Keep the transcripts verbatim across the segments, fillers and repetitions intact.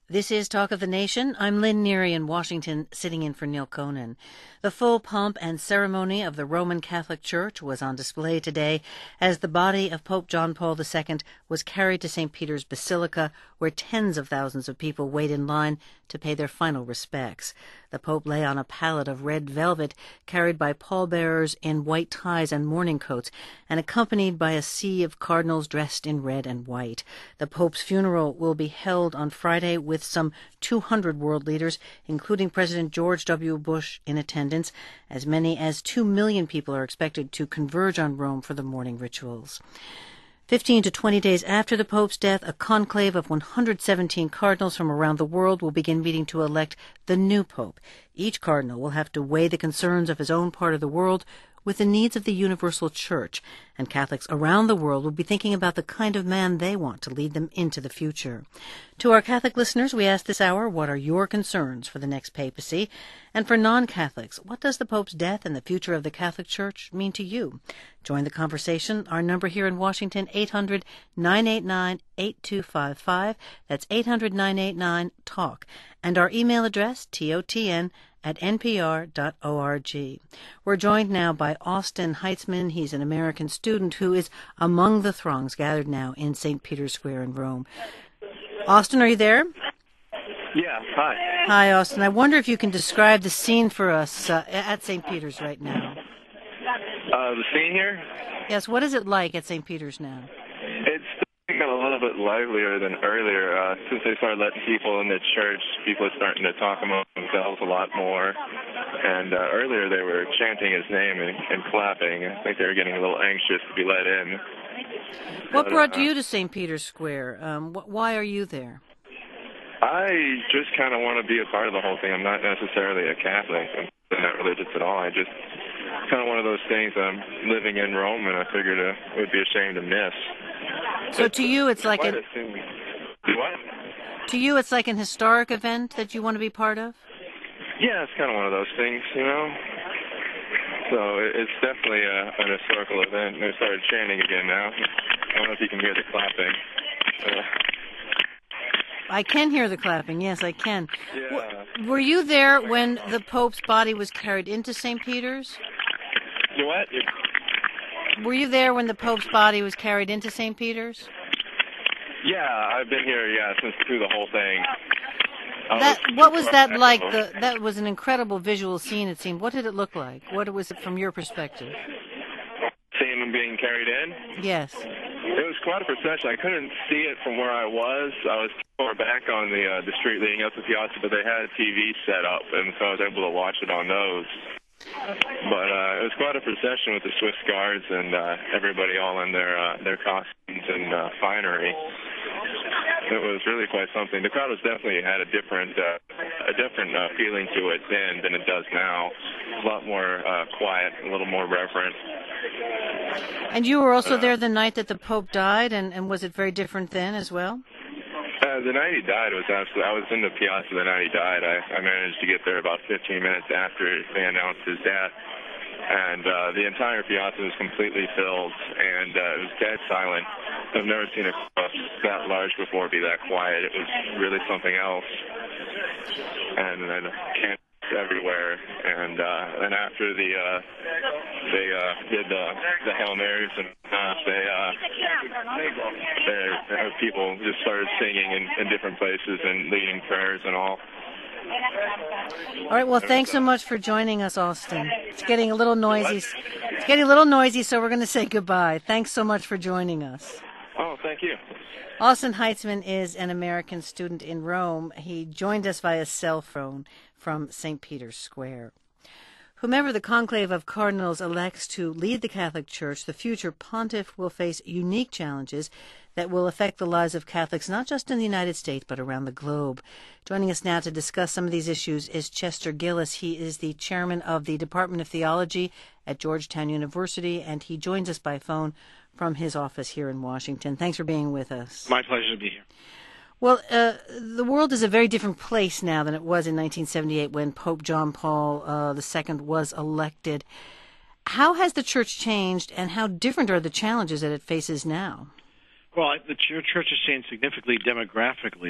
This is Talk of the Nation. I'm Lynn Neary in Washington, sitting in for Neil Conan. The full pomp and ceremony of the Roman Catholic Church was on display today as the body of Pope John Paul the Second was carried to Saint Peter's Basilica, where tens of thousands of people wait in line to pay their final respects. The Pope lay on a pallet of red velvet carried by pallbearers in white ties and mourning coats and accompanied by a sea of cardinals dressed in red and white. The Pope's funeral will be held on Friday with some two hundred world leaders, including President George W. Bush, in attendance. As many as two million people are expected to converge on Rome for the mourning rituals. Fifteen to twenty days after the Pope's death, a conclave of one hundred seventeen cardinals from around the world will begin meeting to elect the new Pope. Each cardinal will have to weigh the concerns of his own part of the world with the needs of the universal church, and Catholics around the world will be thinking about the kind of man they want to lead them into the future. To our Catholic listeners, we ask this hour, what are your concerns for the next papacy? And for non-Catholics, what does the Pope's death and the future of the Catholic Church mean to you? Join the conversation. Our number here in Washington, eight hundred, nine eight nine, eight two five five. That's eight hundred, nine eight nine, talk. And our email address, T O T N, at N P R dot org. We're joined now by Austin Heitzman. He's an American student who is among the throngs gathered now in Saint Peter's Square in Rome. Austin, are you there? Yeah, hi. Hi, Austin. I wonder if you can describe the scene for us uh, at Saint Peter's right now. Uh, the scene here? Yes, what is it like at Saint Peter's now? It's got a little bit livelier than earlier. Uh, since they started letting people in the church, people are starting to talk among themselves a lot more. And uh, earlier they were chanting his name and, and clapping. I think they were getting a little anxious to be let in. What but, brought uh, you to Saint Peter's Square? Um, wh- why are you there? I just kind of want to be a part of the whole thing. I'm not necessarily a Catholic. I'm not religious at all. I just kind of one of those things. I'm living in Rome, and I figured uh, it would be a shame to miss. So to you, it's like Quite a, a thing. What? to you, it's like an historic event that you want to be part of? Yeah, it's kind of one of those things, you know. So it- it's definitely a, an historical event. They started chanting again now. I don't know if you can hear the clapping. Uh, I can hear the clapping. Yes, I can. yeah. W- were you there when the Pope's body was carried into Saint Peter's? You what? Were you there when the Pope's body was carried into Saint Peter's? Yeah, I've been here. Yeah, since through the whole thing. I That was- what was that like? The, that was an incredible visual scene. It seemed. What did it look like? What was it from your perspective? Seeing them being carried in. Yes. It was quite a procession. I couldn't see it from where I was. I was far back on the uh, the street leading up to the Piazza, but they had a T V set up, and so I was able to watch it on those. But uh, it was quite a procession with the Swiss guards and uh, everybody all in their uh, their costumes and uh, finery. It was really quite something. The crowd was definitely had a different uh, a different uh, feeling to it then than it does now. A lot more uh, quiet, a little more reverent. And you were also there the night that the Pope died, and, and was it very different then as well? Uh, the night he died was absolutely. I was in the Piazza the night he died. I, I managed to get there about fifteen minutes after they announced his death, and uh, the entire Piazza was completely filled, and uh, it was dead silent. I've never seen a crowd that large before be that quiet. It was really something else, and then candles everywhere. And uh, then after the uh, they uh, did the the Hail Marys and uh, they uh, they, uh, people just started singing in, in different places and leading prayers and all. All right. Well, thanks so much for joining us, Austin. It's getting a little noisy. It's getting a little noisy, so we're going to say goodbye. Thanks so much for joining us. Oh, thank you. Austin Heitzman is an American student in Rome. He joined us via cell phone from Saint Peter's Square. Whomever the conclave of cardinals elects to lead the Catholic Church, the future pontiff will face unique challenges that will affect the lives of Catholics not just in the United States but around the globe. Joining us now to discuss some of these issues is Chester Gillis. He is the chairman of the Department of Theology at Georgetown University, and he joins us by phone from his office here in Washington. Thanks for being with us. My pleasure to be here. Well, uh, the world is a very different place now than it was in nineteen seventy-eight when Pope John Paul uh, the Second was elected. How has the church changed, and how different are the challenges that it faces now? Well, the church has changed significantly demographically.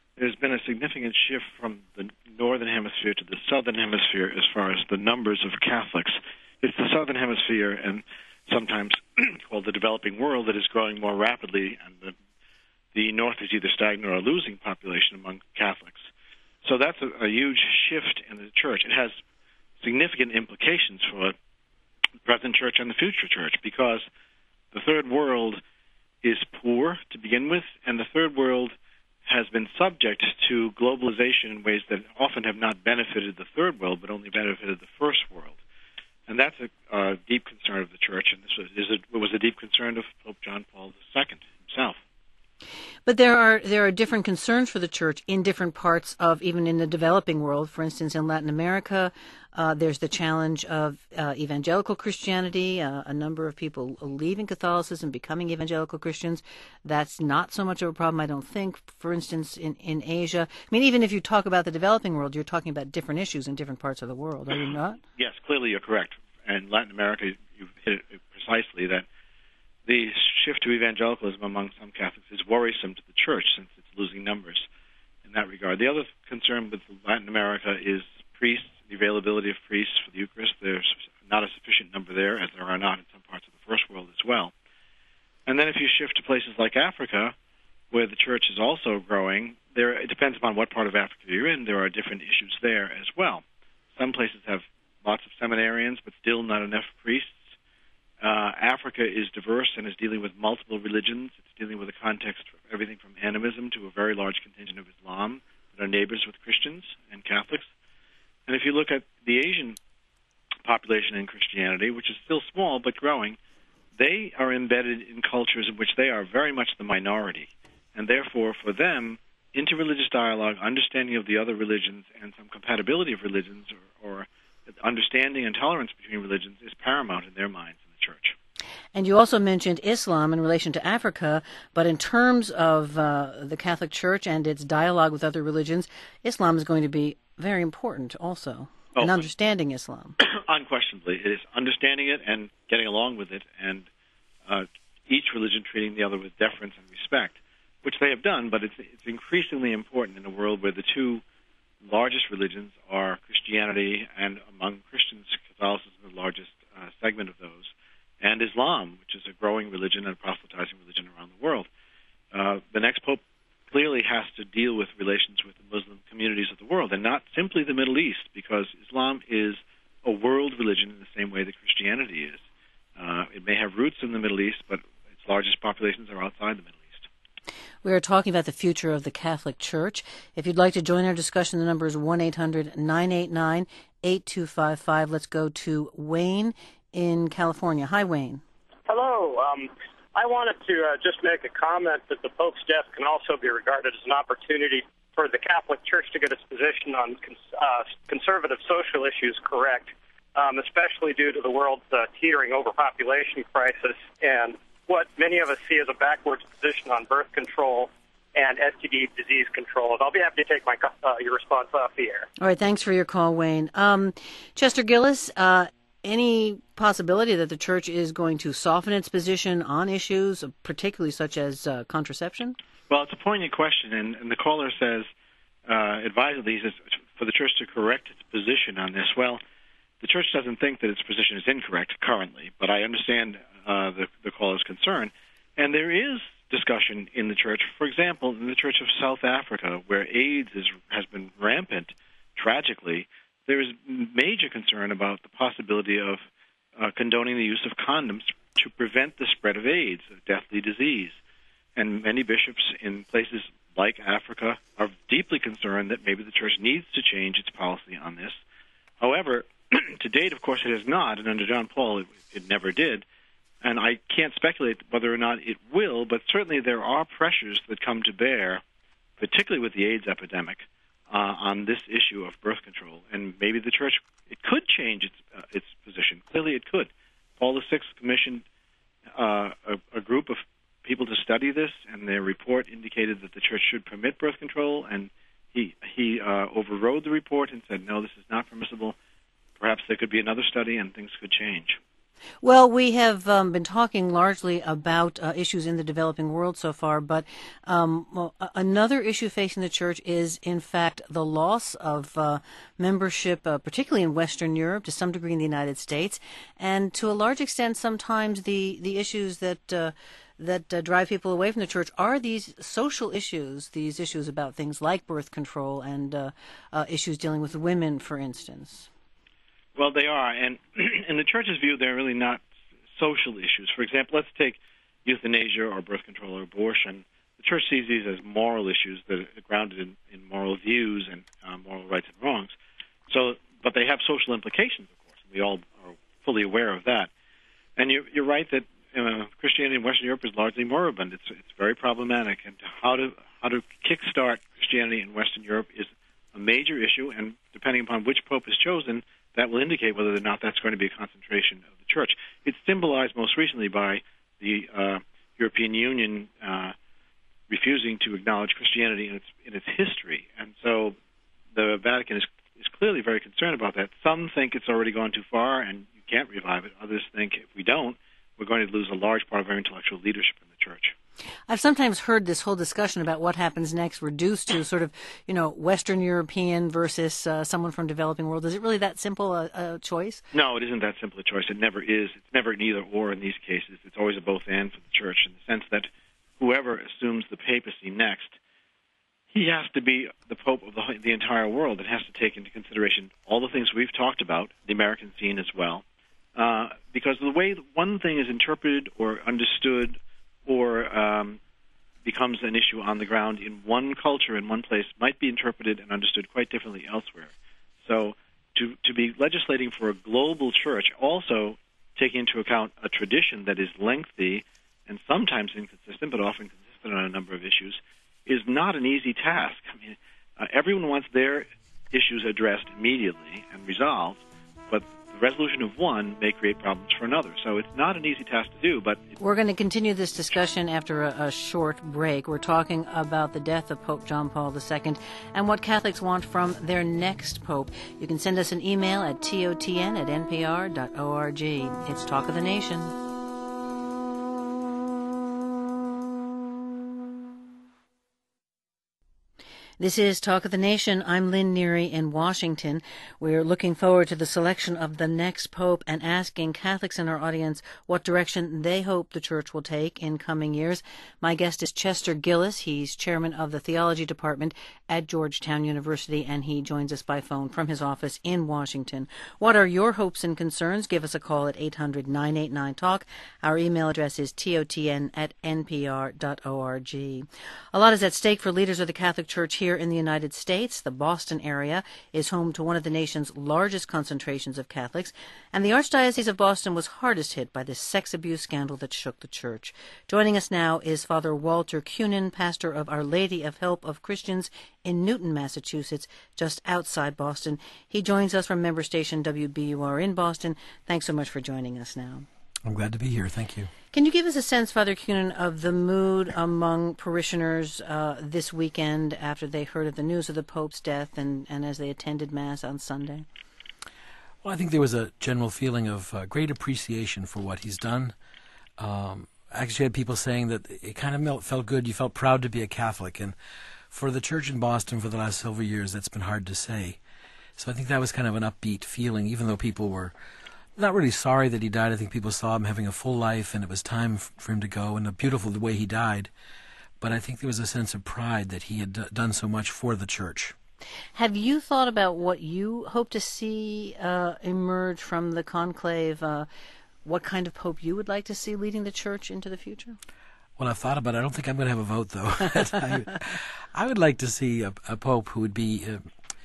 there's been a significant shift from the northern hemisphere to the southern hemisphere as far as the numbers of Catholics. It's the southern hemisphere, and sometimes called the developing world, that is growing more rapidly, and the, the north is either stagnant or losing population among Catholics. So that's a, a huge shift in the church. It has significant implications for the present church and the future church, because the third world is poor to begin with, and the third world has been subject to globalization in ways that often have not benefited the third world, but only benefited the first world. And that's a uh, deep concern of the church, and this was, is a, it was a deep concern of Pope John Paul the Second himself. But there are there are different concerns for the church in different parts of, even in the developing world. For instance, in Latin America, uh, there's the challenge of uh, evangelical Christianity, uh, a number of people leaving Catholicism, becoming evangelical Christians. That's not so much of a problem, I don't think. For instance, in, in Asia, I mean, even if you talk about the developing world, you're talking about different issues in different parts of the world, are you not? Yes, clearly you're correct. And Latin America, you've hit it precisely, that the shift to evangelicalism among some Catholics is worrisome to the church since it's losing numbers in that regard. The other concern with Latin America is priests, the availability of priests for the Eucharist. There's not a sufficient number there, as there are not in some parts of the first world as well. And then if you shift to places like Africa, where the church is also growing, there it depends upon what part of Africa you're in. There are different issues there as well. Some places have lots of seminarians, but still not enough priests. Uh, Africa is diverse and is dealing with multiple religions. It's dealing with a context of everything from animism to a very large contingent of Islam that are neighbors with Christians and Catholics. And if you look at the Asian population in Christianity, which is still small but growing, they are embedded in cultures in which they are very much the minority. And therefore, for them, interreligious dialogue, understanding of the other religions, and some compatibility of religions, or, or understanding and tolerance between religions is paramount in their minds in the church. And you also mentioned Islam in relation to Africa, but in terms of uh, the Catholic Church and its dialogue with other religions, Islam is going to be very important also, oh, in understanding Islam. Unquestionably. It is understanding it and getting along with it, and uh, each religion treating the other with deference and respect, which they have done, but it's, it's increasingly important in a world where the two largest religions are Christianity, and among Christians, Catholicism is the largest uh, segment of those, and Islam, which is a growing religion and a proselytizing religion around the world. Uh, the next pope clearly has to deal with relations with the Muslim communities of the world, and not simply the Middle East, because Islam is a world religion in the same way that Christianity is. Uh, it may have roots in the Middle East, but its largest populations are outside the Middle East. We are talking about the future of the Catholic Church. If you'd like to join our discussion, the number is one eight hundred nine eight nine eight two five five. Let's go to Wayne in California. Hi, Wayne. Hello. Um, I wanted to uh, just make a comment that the Pope's death can also be regarded as an opportunity for the Catholic Church to get its position on cons- uh, conservative social issues correct, um, especially due to the world's uh, teetering overpopulation crisis and what many of us see as a backwards position on birth control and S T D disease control. And I'll be happy to take my uh, your response off the air. All right, thanks for your call, Wayne. Um, Chester Gillis, uh, any possibility that the Church is going to soften its position on issues, particularly such as uh, contraception? Well, it's a poignant question, and, and the caller says, uh, advisedly, he says, for the Church to correct its position on this. Well, the Church doesn't think that its position is incorrect currently, but I understand uh, the, the caller's concern. And there is discussion in the Church, for example, in the Church of South Africa, where AIDS is, has been rampant, tragically. There is major concern about the possibility of uh, condoning the use of condoms to prevent the spread of AIDS, a deathly disease. And many bishops in places like Africa are deeply concerned that maybe the Church needs to change its policy on this. However, to date, of course, it has not, and under John Paul, it, it never did. And I can't speculate whether or not it will, but certainly there are pressures that come to bear, particularly with the AIDS epidemic, uh, on this issue of birth control. And maybe the Church, it could change its uh, its position. Clearly it could. Paul the Sixth commissioned uh, a, a group of people to study this, and their report indicated that the Church should permit birth control, and he, he uh, overrode the report and said, no, this is not permissible. Perhaps there could be another study and things could change. Well, we have um, been talking largely about uh, issues in the developing world so far, but um, well, another issue facing the church is, in fact, the loss of uh, membership, uh, particularly in Western Europe, to some degree in the United States, and to a large extent, sometimes the, the issues that uh, that uh, drive people away from the church are these social issues, these issues about things like birth control and uh, uh, issues dealing with women, for instance. Well, they are, and in the church's view, they're really not social issues. For example, let's take euthanasia or birth control or abortion. The church sees these as moral issues that are grounded in, in moral views and uh, moral rights and wrongs. So, but they have social implications, of course. We all are fully aware of that. And you're, you're right that uh, Christianity in Western Europe is largely moribund. It's it's very problematic, and how to how to kickstart Christianity in Western Europe is a major issue. And depending upon which pope is chosen, that will indicate whether or not that's going to be a concentration of the church. It's symbolized most recently by the uh, European Union uh, refusing to acknowledge Christianity in its in its history, and so the Vatican is is clearly very concerned about that. Some think it's already gone too far and you can't revive it. Others think if we don't, we're going to lose a large part of our intellectual leadership in the church. I've sometimes heard this whole discussion about what happens next reduced to sort of, you know, Western European versus uh, someone from developing world. Is it really that simple a, a choice? No, it isn't that simple a choice. It never is. It's never an either or in these cases. It's always a both and for the church in the sense that whoever assumes the papacy next, he has to be the pope of the, the entire world. It has to take into consideration all the things we've talked about, the American scene as well, uh, because the way one thing is interpreted or understood or um, becomes an issue on the ground in one culture in one place might be interpreted and understood quite differently elsewhere. So to, to be legislating for a global church, also taking into account a tradition that is lengthy and sometimes inconsistent, but often consistent on a number of issues, is not an easy task. I mean, uh, everyone wants their issues addressed immediately and resolved, but the resolution of one may create problems for another. So it's not an easy task to do, but... We're going to continue this discussion after a, a short break. We're talking about the death of Pope John Paul the Second and what Catholics want from their next pope. You can send us an email at totn at npr dot org. It's Talk of the Nation. This is Talk of the Nation. I'm Lynn Neary in Washington. We're looking forward to the selection of the next pope and asking Catholics in our audience what direction they hope the church will take in coming years. My guest is Chester Gillis. He's chairman of the theology department at Georgetown University, and he joins us by phone from his office in Washington. What are your hopes and concerns? Give us a call at eight hundred, nine eight nine, talk. Our email address is totn at npr dot org. A lot is at stake for leaders of the Catholic Church here in the United States. The Boston area is home to one of the nation's largest concentrations of Catholics, and the Archdiocese of Boston was hardest hit by this sex abuse scandal that shook the church. Joining us now is Father Walter Kunin, pastor of Our Lady of Help of Christians in Newton, Massachusetts, just outside Boston. He joins us from member station W B U R in Boston. Thanks so much for joining us now. I'm glad to be here. Thank you. Can you give us a sense, Father Kunin, of the mood among parishioners uh, this weekend after they heard of the news of the Pope's death and, and as they attended Mass on Sunday? Well, I think there was a general feeling of uh, great appreciation for what he's done. Um, I actually had people saying that it kind of felt good. You felt proud to be a Catholic. And for the church in Boston for the last several years, that's been hard to say. So I think that was kind of an upbeat feeling, even though people were not really sorry that he died. I think people saw him having a full life, and it was time for him to go, and a beautiful the way he died. But I think there was a sense of pride that he had d- done so much for the church. Have you thought about what you hope to see uh, emerge from the conclave? Uh, what kind of pope you would like to see leading the church into the future? Well, I've thought about it. I don't think I'm going to have a vote, though. I, I would like to see a, a pope who would be Uh,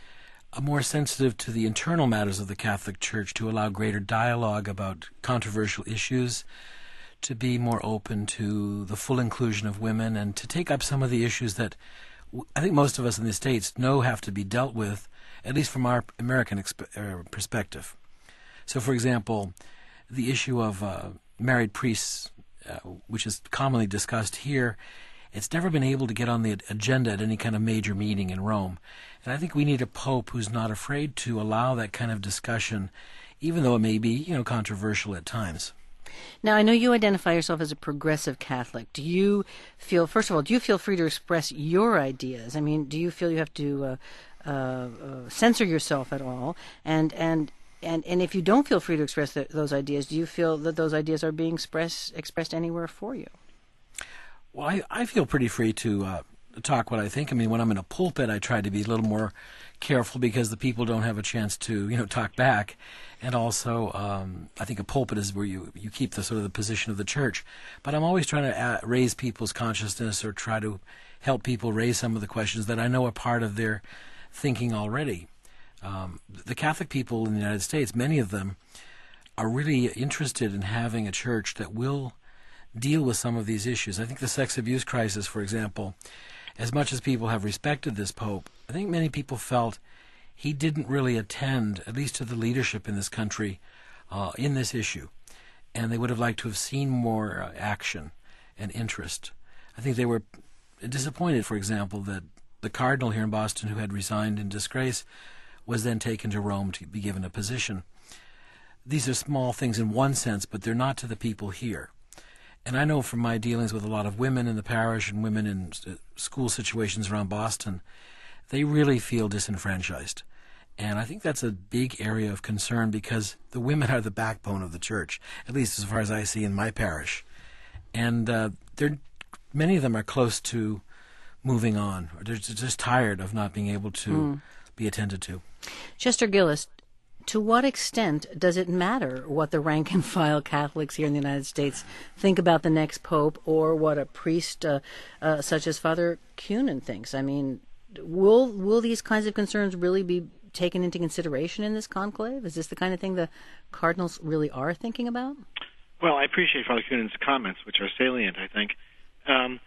more sensitive to the internal matters of the Catholic Church, to allow greater dialogue about controversial issues, to be more open to the full inclusion of women, and to take up some of the issues that I think most of us in the States know have to be dealt with, at least from our American exp- uh, perspective. So, for example, the issue of uh, married priests, uh, which is commonly discussed here, it's never been able to get on the agenda at any kind of major meeting in Rome. And I think we need a pope who's not afraid to allow that kind of discussion even though it may be, you know, controversial at times. Now, I know you identify yourself as a progressive Catholic. Do you feel, first of all, do you feel free to express your ideas? I mean, do you feel you have to uh, uh, uh, censor yourself at all? And and and and if you don't feel free to express the, those ideas, do you feel that those ideas are being express, expressed anywhere for you? Well, I, I feel pretty free to uh, talk what I think. I mean, when I'm in a pulpit, I try to be a little more careful because the people don't have a chance to, you know, talk back. And also, um, I think a pulpit is where you, you keep the sort of the position of the church. But I'm always trying to uh, raise people's consciousness or try to help people raise some of the questions that I know are part of their thinking already. Um, the Catholic people in the United States, many of them, are really interested in having a church that will deal with some of these issues. I think the sex abuse crisis, for example, as much as people have respected this Pope, I think many people felt he didn't really attend, at least to the leadership in this country, uh, in this issue. And they would have liked to have seen more uh, action and interest. I think they were disappointed, for example, that the cardinal here in Boston, who had resigned in disgrace, was then taken to Rome to be given a position. These are small things in one sense, but they're not to the people here. And I know from my dealings with a lot of women in the parish and women in school situations around Boston, they really feel disenfranchised. And I think that's a big area of concern because the women are the backbone of the church, at least as far as I see in my parish. And uh, they're, many of them are close to moving on. Or they're just tired of not being able to mm. be attended to. Chester Gillis, to what extent does it matter what the rank-and-file Catholics here in the United States think about the next pope or what a priest uh, uh, such as Father Kunin thinks? I mean, will will these kinds of concerns really be taken into consideration in this conclave? Is this the kind of thing the cardinals really are thinking about? Well, I appreciate Father Kunin's comments, which are salient, I think. Um,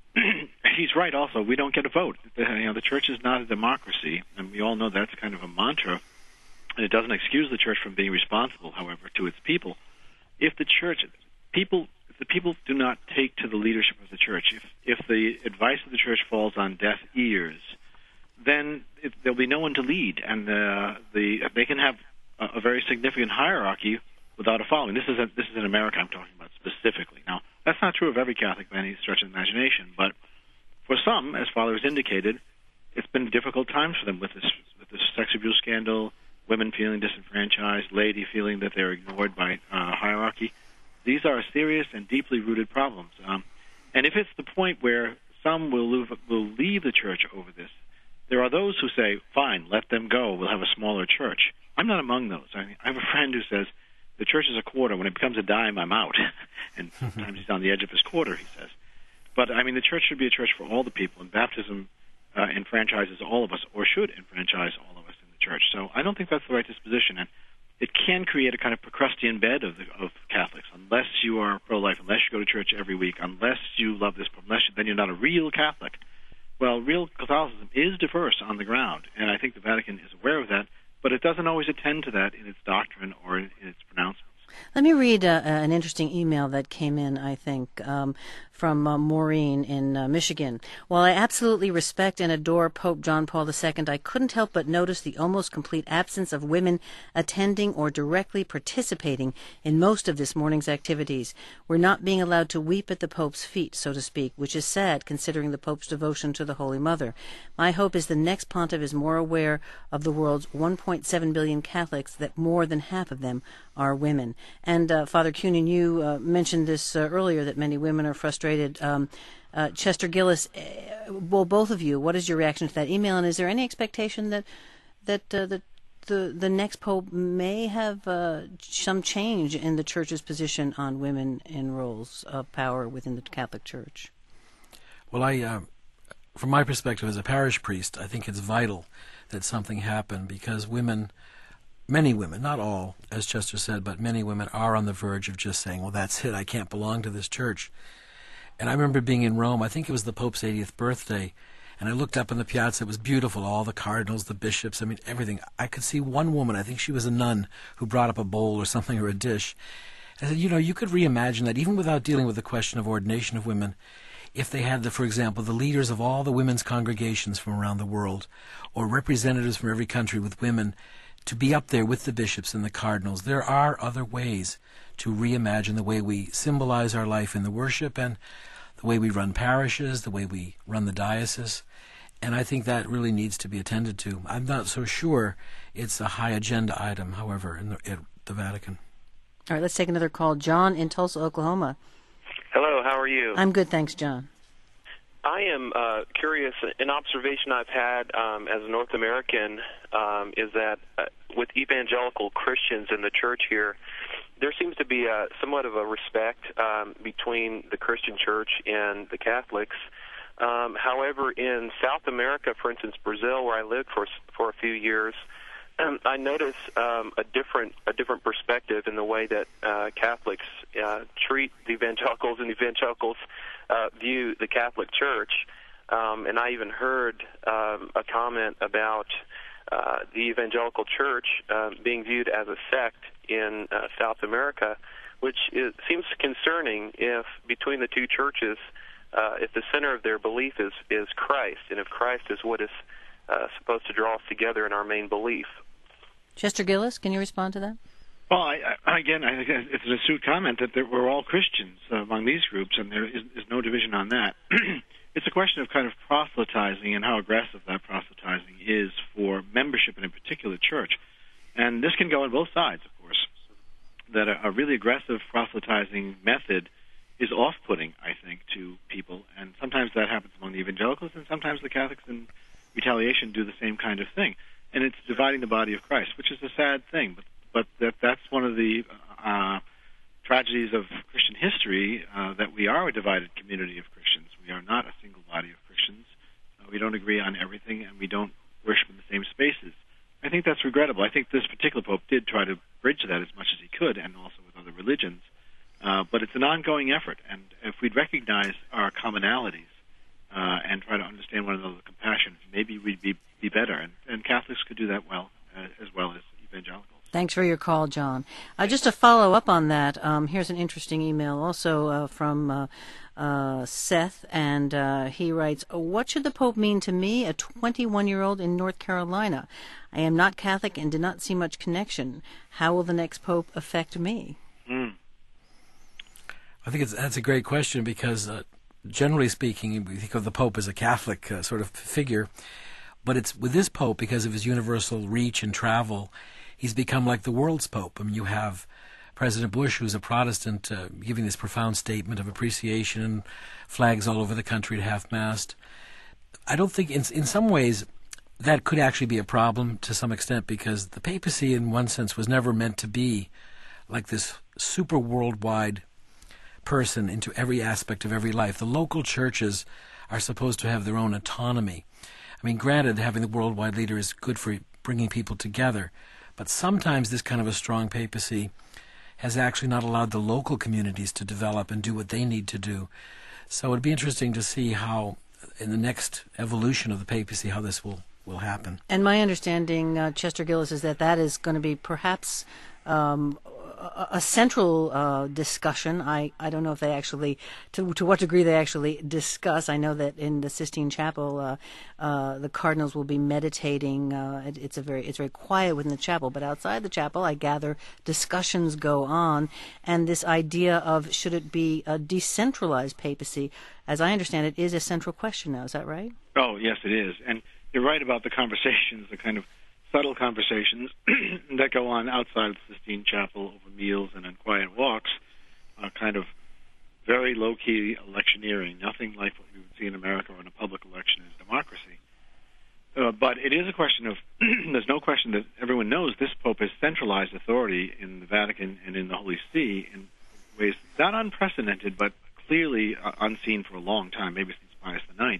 he's right also. We don't get a vote. The, you know, the church is not a democracy, and we all know that's kind of a mantra. And it doesn't excuse the church from being responsible, however, to its people. If the church, people, if the people do not take to the leadership of the church, if if the advice of the church falls on deaf ears, then it, there'll be no one to lead, and uh, the they can have a, a very significant hierarchy without a following. This is a, this is in America I'm talking about specifically. Now, that's not true of every Catholic by any stretch of the imagination, but for some, as Father has indicated, it's been difficult times for them with this with this sex abuse scandal. Women feeling disenfranchised, laity feeling that they're ignored by uh, hierarchy. These are serious and deeply rooted problems. Um, and if it's the point where some will leave, will leave the church over this, there are those who say, fine, let them go, we'll have a smaller church. I'm not among those. I, mean, I have a friend who says, the church is a quarter. When it becomes a dime, I'm out. And sometimes he's on the edge of his quarter, he says. But, I mean, the church should be a church for all the people, and baptism uh, enfranchises all of us, or should enfranchise all of us. Church. So I don't think that's the right disposition, and it can create a kind of Procrustean bed of, the, of Catholics. Unless you are pro-life, unless you go to church every week, unless you love this, unless you, then you're not a real Catholic. Well, real Catholicism is diverse on the ground, and I think the Vatican is aware of that, but it doesn't always attend to that in its doctrine or in, in its pronouncements. Let me read uh, an interesting email that came in, I think, um, from uh, Maureen in uh, Michigan. While I absolutely respect and adore Pope John Paul the Second, I couldn't help but notice the almost complete absence of women attending or directly participating in most of this morning's activities. We're not being allowed to weep at the Pope's feet, so to speak, which is sad considering the Pope's devotion to the Holy Mother. My hope is the next pontiff is more aware of the world's one point seven billion Catholics, that more than half of them are women. And uh, Father Kunin, you uh, mentioned this uh, earlier, that many women are frustrated. Um, uh, Chester Gillis, uh, well, both of you, what is your reaction to that email? And is there any expectation that that uh, the, the the next pope may have uh, some change in the Church's position on women in roles of power within the Catholic Church? Well, I, uh, from my perspective as a parish priest, I think it's vital that something happen, because women, many women, not all, as Chester said, but many women are on the verge of just saying, well, that's it, I can't belong to this church. And I remember being in Rome, I think it was the Pope's eightieth birthday, and I looked up in the piazza, it was beautiful, all the cardinals, the bishops, I mean, everything. I could see one woman, I think she was a nun, who brought up a bowl or something, or a dish. I said, you know, you could reimagine that, even without dealing with the question of ordination of women, if they had, the, for example, the leaders of all the women's congregations from around the world, or representatives from every country with women, to be up there with the bishops and the cardinals. There are other ways to reimagine the way we symbolize our life in the worship and the way we run parishes, the way we run the diocese. And I think that really needs to be attended to. I'm not so sure it's a high agenda item, however, in the, at the Vatican. All right, let's take another call. John in Tulsa, Oklahoma. Hello, how are you? I'm good, thanks, John. I am uh, curious. An observation I've had um, as a North American um, is that uh, with evangelical Christians in the church here, there seems to be a, somewhat of a respect um, between the Christian church and the Catholics. Um, however, in South America, for instance, Brazil, where I lived for for a few years, um, I notice um, a different a different perspective in the way that uh, Catholics uh, treat the evangelicals and evangelicals uh, view the Catholic Church. Um, and I even heard um, a comment about uh, the evangelical church uh, being viewed as a sect in uh, South America, which is, seems concerning if between the two churches, uh, if the center of their belief is, is Christ, and if Christ is what is uh, supposed to draw us together in our main belief. Chester Gillis, can you respond to that? Well, I, I, again, I think it's an astute comment that there, we're all Christians uh, among these groups, and there is, is no division on that. It's a question of kind of proselytizing and how aggressive that proselytizing is for membership in a particular church. And this can go on both sides, of course. That a, a really aggressive proselytizing method is off-putting, I think, to people. And sometimes that happens among the evangelicals, and sometimes the Catholics in retaliation do the same kind of thing. And it's dividing the body of Christ, which is a sad thing. But, but that that's one of the uh, tragedies of Christian history, uh, that we are a divided community of Christians. We are not a single body of Christians. Uh, we don't agree on everything, and we don't worship in the same spaces. I think that's regrettable. I think this particular pope did try to bridge that as much as he could, and also with other religions. Uh, but it's an ongoing effort, and if we'd recognize our commonalities uh, and try to understand one another with compassion, maybe we'd be, be better. And, and Catholics could do that well, uh, as well as evangelicals. Thanks for your call, John. Uh, just to follow up on that, um, here's an interesting email also uh, from uh, uh, Seth, and uh, he writes, "What should the Pope mean to me, a twenty-one-year-old in North Carolina? I am not Catholic and do not see much connection. How will the next Pope affect me?" Mm. I think it's, that's a great question because, uh, generally speaking, we think of the Pope as a Catholic uh, sort of figure, but it's with this Pope, because of his universal reach and travel, he's become like the world's Pope. I mean, you have President Bush, who's a Protestant, uh, giving this profound statement of appreciation and flags all over the country at half-mast. I don't think, in, in some ways, that could actually be a problem to some extent, because the papacy, in one sense, was never meant to be like this super worldwide person into every aspect of every life. The local churches are supposed to have their own autonomy. I mean, granted, having the worldwide leader is good for bringing people together, but sometimes this kind of a strong papacy has actually not allowed the local communities to develop and do what they need to do. So it'd be interesting to see how, in the next evolution of the papacy, how this will, will happen. And my understanding, uh, Chester Gillis, is that that is going to be perhaps um, a, a central uh, discussion. I, I don't know if they actually, to, to what degree they actually discuss. I know that in the Sistine Chapel, uh, uh, the cardinals will be meditating. Uh, it, it's a very it's very quiet within the chapel, but outside the chapel, I gather discussions go on. And this idea of should it be a decentralized papacy, as I understand it, is a central question now. Is that right? Oh, yes, it is. And you're right about the conversations, the kind of subtle conversations that go on outside of the Sistine Chapel over meals and on quiet walks, are kind of very low-key electioneering, nothing like what we would see in America or in a public election in democracy. Uh, but it is a question of, there's no question that everyone knows this Pope has centralized authority in the Vatican and in the Holy See in ways not unprecedented, but clearly uh, unseen for a long time, maybe since Pius the Ninth.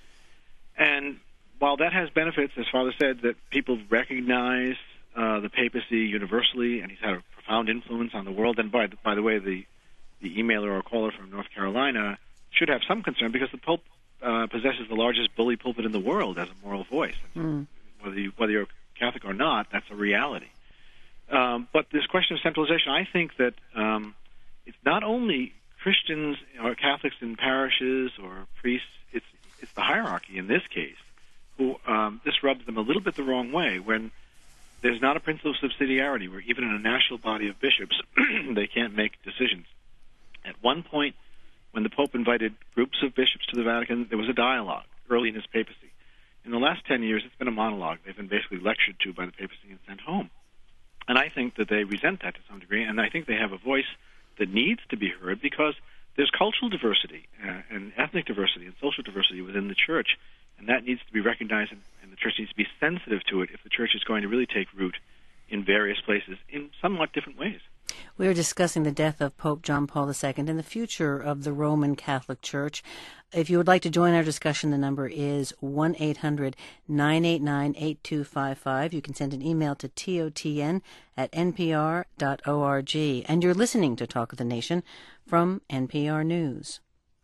And while that has benefits, as Father said, that people recognize uh, the papacy universally, and he's had a profound influence on the world. And by the, by the way, the, the emailer or caller from North Carolina should have some concern, because the Pope uh, possesses the largest bully pulpit in the world as a moral voice. Mm. Whether, you, whether you're Catholic or not, that's a reality. Um, but this question of centralization, I think that um, it's not only Christians or Catholics in parishes or priests, it's, it's the hierarchy in this case, who um, this rubs them a little bit the wrong way when there's not a principle of subsidiarity where even in a national body of bishops, they can't make decisions. At one point, when the Pope invited groups of bishops to the Vatican, there was a dialogue early in his papacy. In the last ten years, it's been a monologue. They've been basically lectured to by the papacy and sent home. And I think that they resent that to some degree, and I think they have a voice that needs to be heard because there's cultural diversity uh, and ethnic diversity and social diversity within the Church, and that needs to be recognized, and, and the Church needs to be sensitive to it if the Church is going to really take root in various places in somewhat different ways. We are discussing the death of Pope John Paul the Second and the future of the Roman Catholic Church. If you would like to join our discussion, the number is one eight hundred nine eight nine eight two five five. You can send an email to totn at npr dot org. And you're listening to Talk of the Nation from N P R News.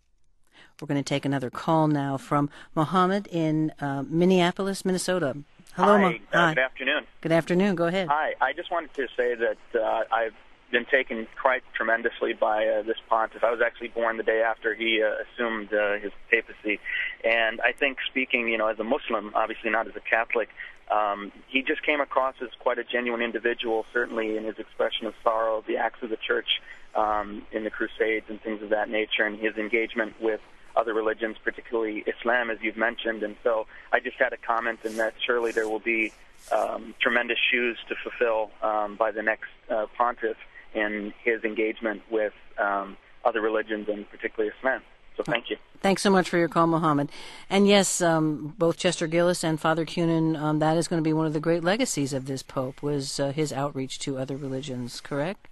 We're going to take another call now from Mohammed in uh, Minneapolis, Minnesota. Hello, Hi, Mo- uh, Hi. Good afternoon. Good afternoon. Go ahead. Hi. I just wanted to say that uh, I've been taken quite tremendously by uh, this pontiff. I was actually born the day after he uh, assumed uh, his papacy, and I think speaking, you know, as a Muslim, obviously not as a Catholic, um, he just came across as quite a genuine individual, certainly in his expression of sorrow, the acts of the Church um, in the Crusades and things of that nature, and his engagement with other religions, particularly Islam, as you've mentioned. And so I just had a comment in that surely there will be um, tremendous shoes to fulfill um, by the next uh, pontiff in his engagement with um, other religions, and particularly Islam. So thank you. Thanks so much for your call, Mohammed. And yes, um, both Chester Gillis and Father Cunin, um, that is going to be one of the great legacies of this Pope, was uh, his outreach to other religions, correct?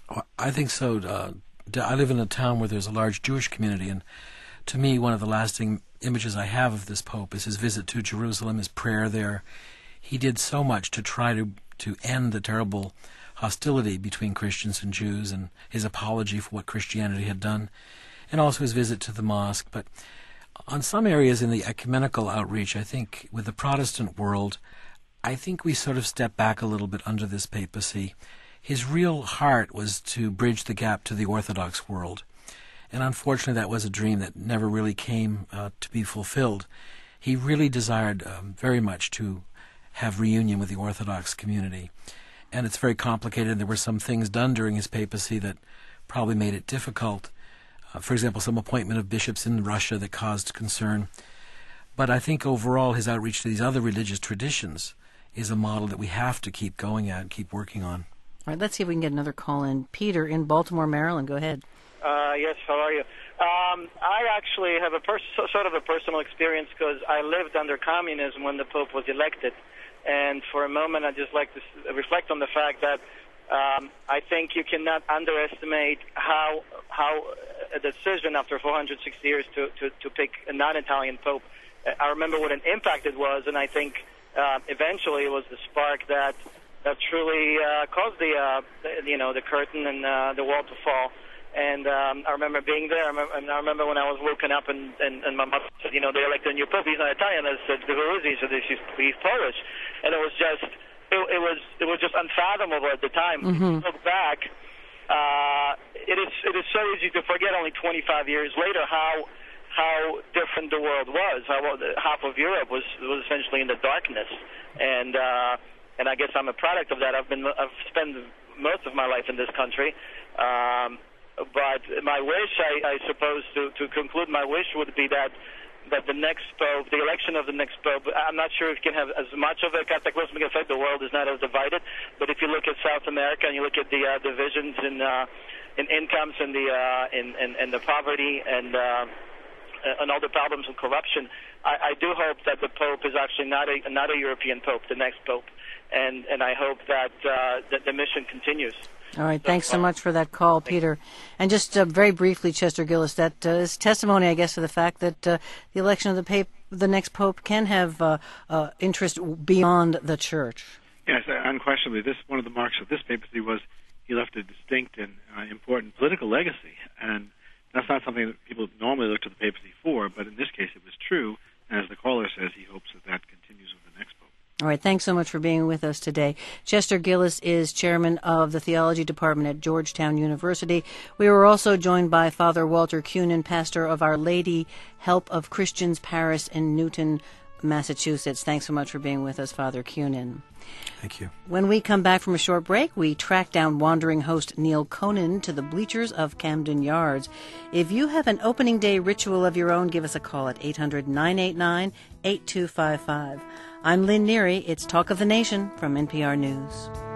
I think so. Uh, I live in a town where there's a large Jewish community, and to me, one of the lasting images I have of this Pope is his visit to Jerusalem, his prayer there. He did so much to try to, to end the terrible hostility between Christians and Jews, and his apology for what Christianity had done, and also his visit to the mosque. But on some areas in the ecumenical outreach, I think with the Protestant world, I think we sort of step back a little bit under this papacy. His real heart was to bridge the gap to the Orthodox world. And unfortunately, that was a dream that never really came uh, to be fulfilled. He really desired um, very much to have reunion with the Orthodox community. And it's very complicated. There were some things done during his papacy that probably made it difficult. Uh, for example, some appointment of bishops in Russia that caused concern. But I think overall his outreach to these other religious traditions is a model that we have to keep going at and keep working on. All right, let's see if we can get another call in. Peter in Baltimore, Maryland. Go ahead. Uh, yes, how are you? Um, I actually have a pers- sort of a personal experience because I lived under communism when the Pope was elected. And for a moment, I'd just like to s- reflect on the fact that um, I think you cannot underestimate how how a decision after four hundred sixty years to, to, to pick a non-Italian Pope, I remember what an impact it was, and I think uh, eventually it was the spark that that truly uh, caused the, uh, the you know the curtain and uh, the wall to fall. And um, I remember being there, I remember, and I remember when I was woken up and, and, and my mother said, you know, they elected a new Pope, he's not Italian. I said, who is he? He said, he's, he's Polish. And it was just, it, it was it was just unfathomable at the time. Mm-hmm. If you look back, uh, it is it is so easy to forget only twenty-five years later how how different the world was, how half of Europe was, was essentially in the darkness. And uh, and I guess I'm a product of that. I've been I've spent most of my life in this country. Um, But my wish, I, I suppose, to, to conclude, my wish would be that that the next Pope, the election of the next Pope, I'm not sure if it can have as much of a cataclysmic effect. The world is not as divided. But if you look at South America and you look at the uh, divisions in uh, in incomes and the uh, in, in, in the poverty and uh, and all the problems of corruption, I, I do hope that the Pope is actually not a not a European Pope, the next Pope, and and I hope that uh, that the mission continues. All right, thanks so much for that call, Peter. And just uh, very briefly, Chester Gillis, that uh, is testimony, I guess, to the fact that uh, the election of the pape, the next Pope can have uh, uh, interest beyond the Church. Yes, unquestionably. This one of the marks of this papacy was he left a distinct and uh, important political legacy, and that's not something that people normally look to the papacy for, but in this case it was true, and as the caller says, he hopes that that continues with the next Pope. All right, thanks so much for being with us today. Chester Gillis is chairman of the theology department at Georgetown University. We were also joined by Father Walter Cunin, pastor of Our Lady Help of Christians Parish in Newton, Massachusetts. Thanks so much for being with us, Father Kunin. Thank you. When we come back from a short break, we track down wandering host Neil Conan to the bleachers of Camden Yards. If you have an opening day ritual of your own, give us a call at eight hundred, nine eight nine, eight two five five. I'm Lynn Neary. It's Talk of the Nation from N P R News.